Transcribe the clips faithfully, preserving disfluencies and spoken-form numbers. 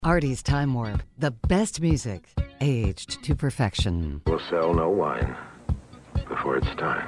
Artie's Time Warp, the best music, aged to perfection. We'll sell no wine before it's time.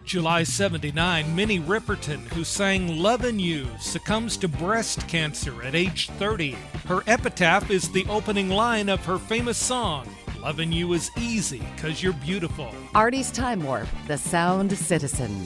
July seventy-nine, Minnie Riperton, who sang Lovin' You, succumbs to breast cancer at age thirty. Her epitaph is the opening line of her famous song, Lovin' You is easy 'cause you're beautiful. Artie's Time Warp, The Sound Citizen.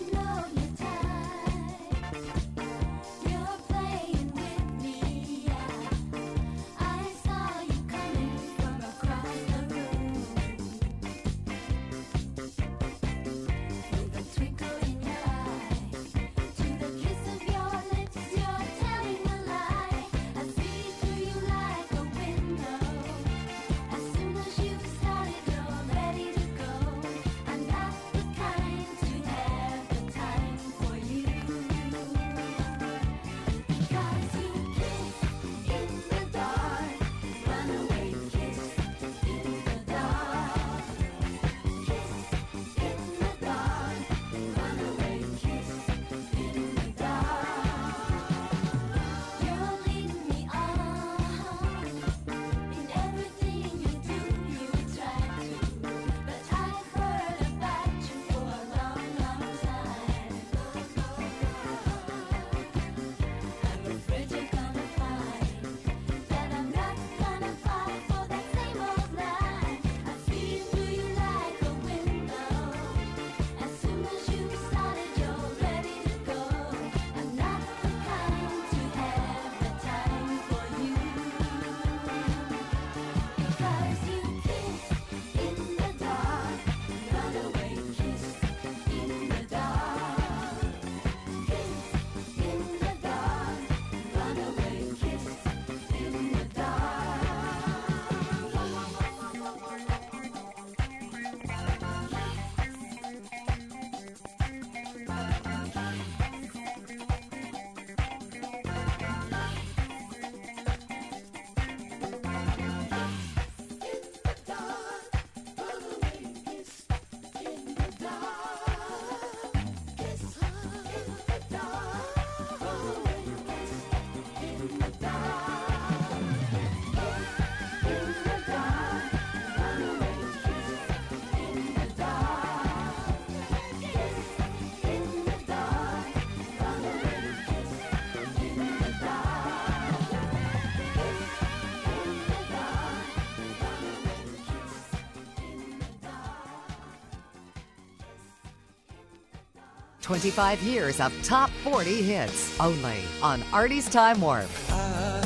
twenty-five years of top forty hits, only on Artie's Time Warp. I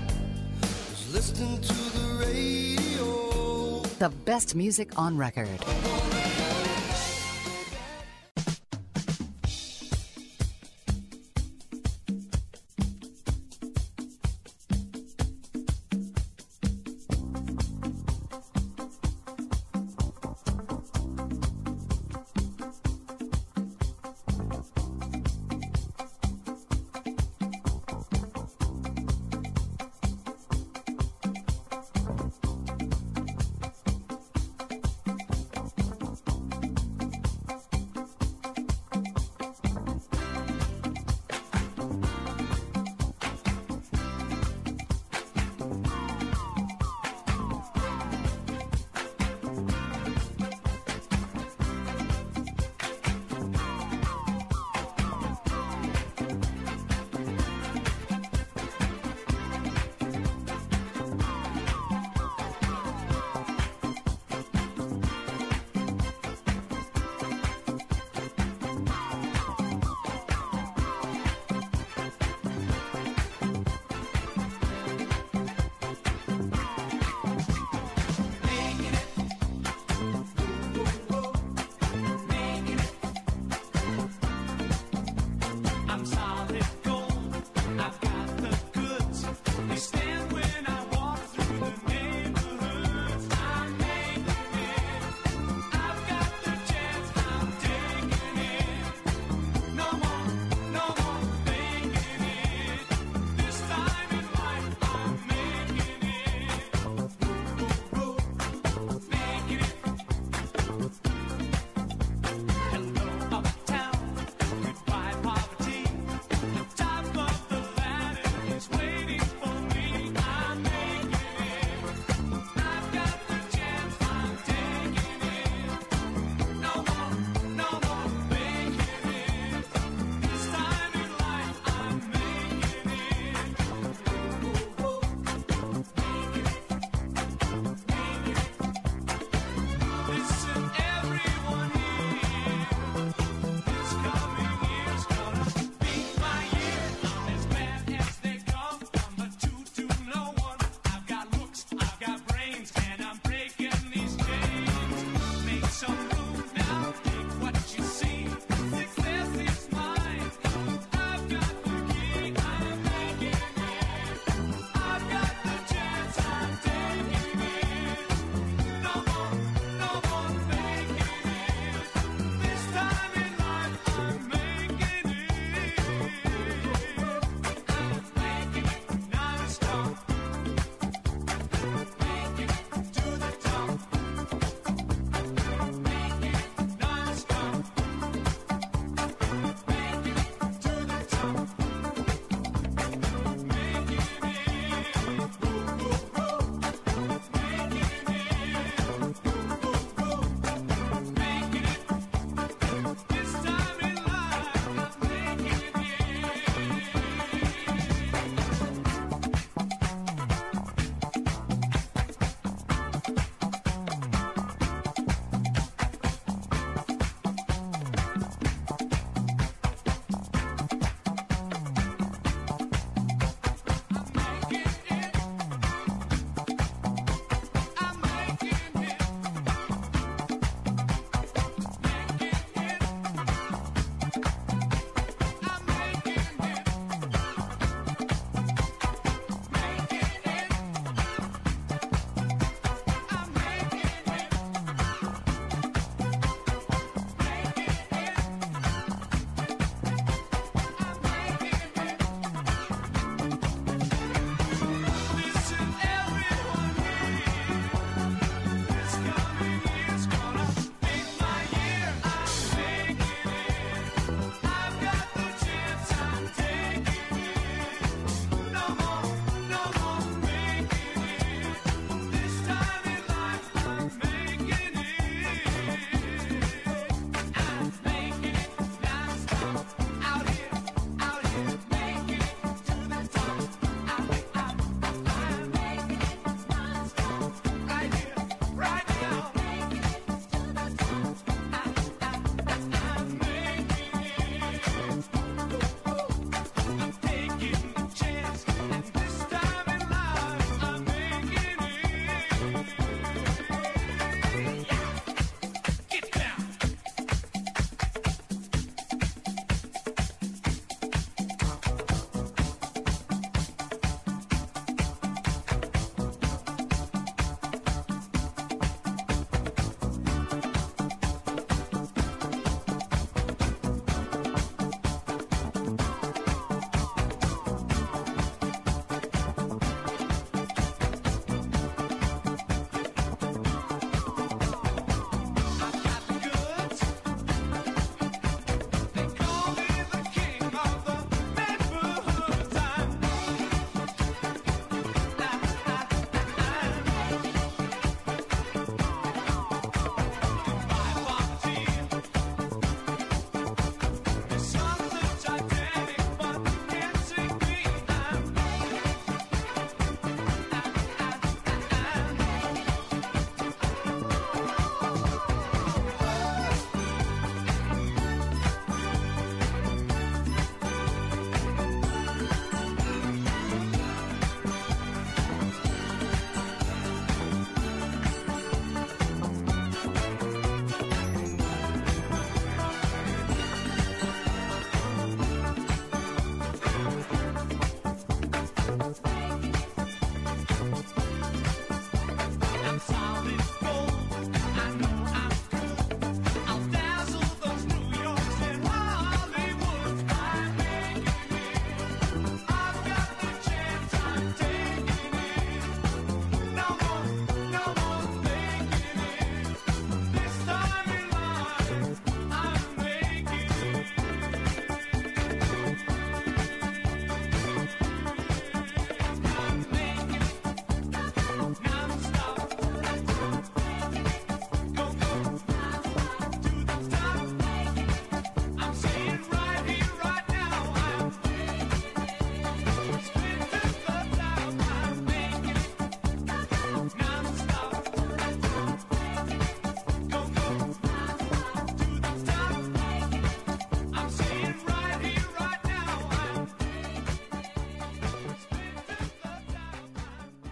was listening to the radio. The best music on record.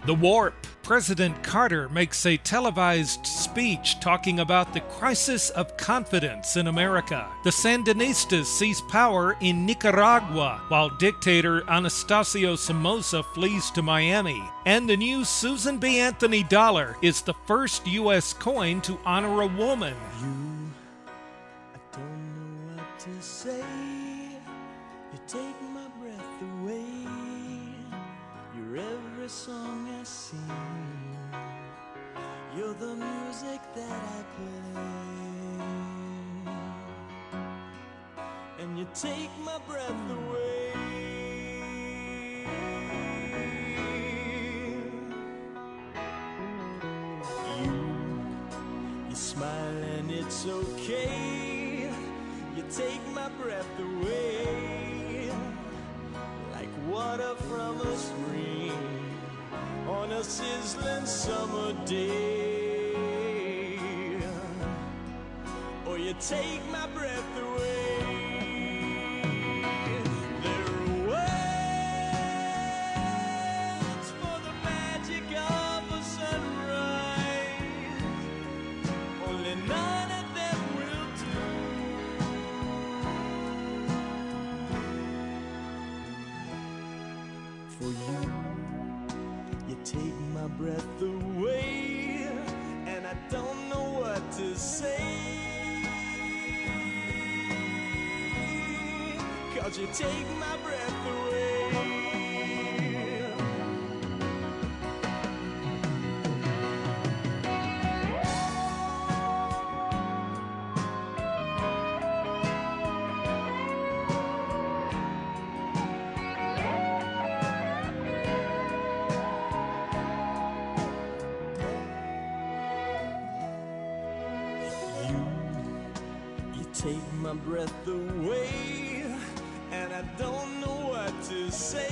The Warp. President Carter makes a televised speech talking about the crisis of confidence in America. The Sandinistas seize power in Nicaragua, while dictator Anastasio Somoza flees to Miami. And the new Susan B. Anthony dollar is the first U S coin to honor a woman. You, I don't know what to say. You take my breath away. You're every song I sing. You're the music that I play. And you take my breath away. You, you smile and it's okay. You take my breath away. Like water from a spring on a sizzling summer day. Or you take my breath away. There are words for the magic of a sunrise. Only none of them will do. For you, you take my breath away, and I don't know what to say. 'Cause you take my breath away. Take my breath away, and I don't know what to say.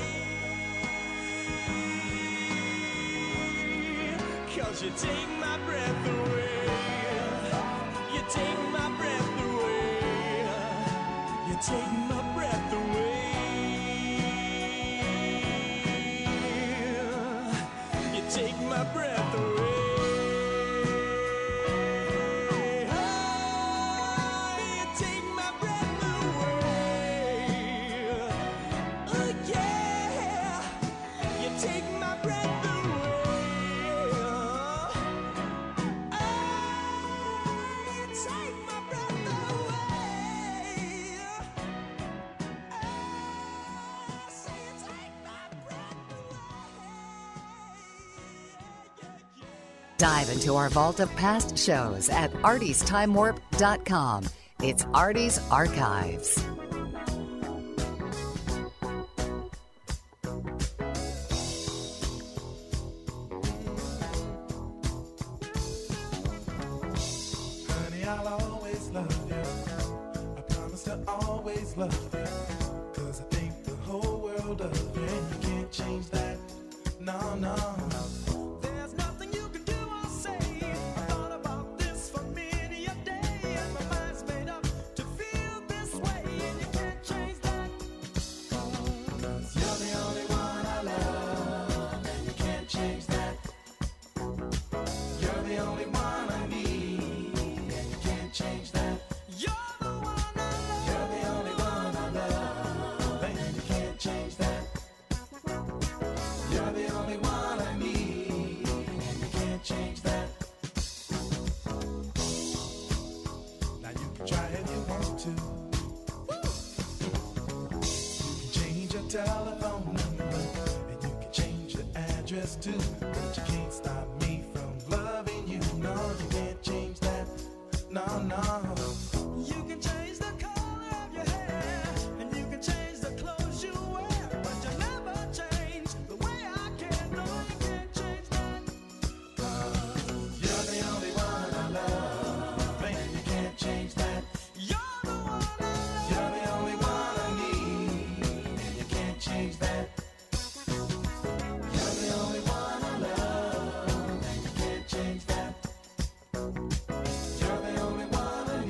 'Cause you take my breath away. You take my breath away. You take my breath away. You take my breath away. Dive into our vault of past shows at arties time warp dot com. It's Artie's Archives. Honey, I'll always love you. I promise to always love you. 'Cause I think the whole world of you, and you can't change that. No, no. Telephone number, and you can change your address too, but you can't stop me from loving you. No, you can't change that. No, no. You can change the color of your hair, and you can change the clothes you wear, but you never change the way I care. No, you can't change that. 'Cause you're the only one I love, baby, you can't change that. You're the one I love. You're the only one I need. Change that. You're the only one I love, and you can't change that. You're the only one I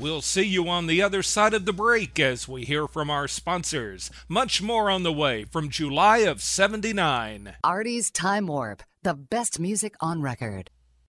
We'll see you on the other side of the break as we hear from our sponsors. Much more on the way from July of seventy-nine. Artie's Time Warp, the best music on record.